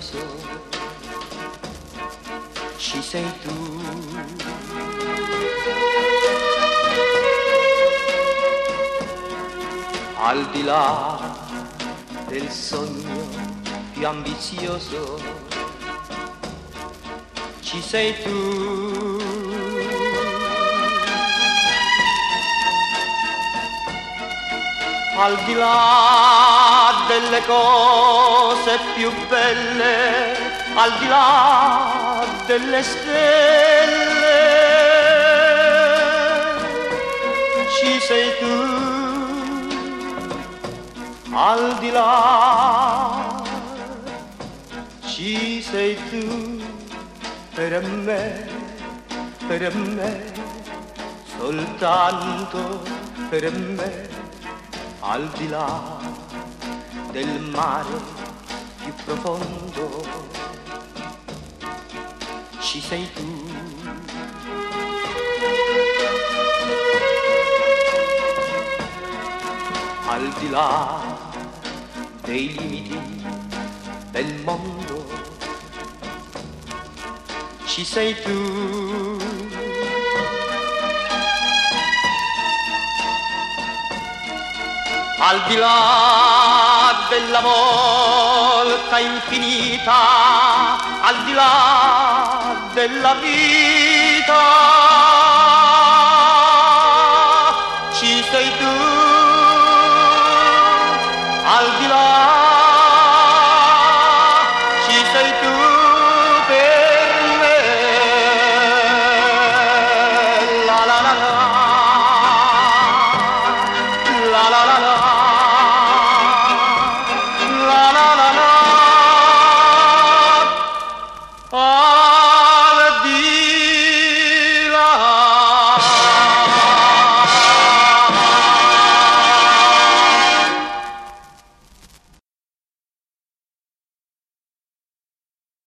ambizioso, ci sei tu. Al di là del sogno più ambizioso, ci sei tu. Al di là delle cose più belle, al di là delle stelle, ci sei tu. Al di là ci sei tu, per me, soltanto per me. Al di là del mare più profondo, ci sei tu. Al di là dei limiti del mondo, ci sei tu. Al di là della volta infinita, al di là della vita, ci sei tu.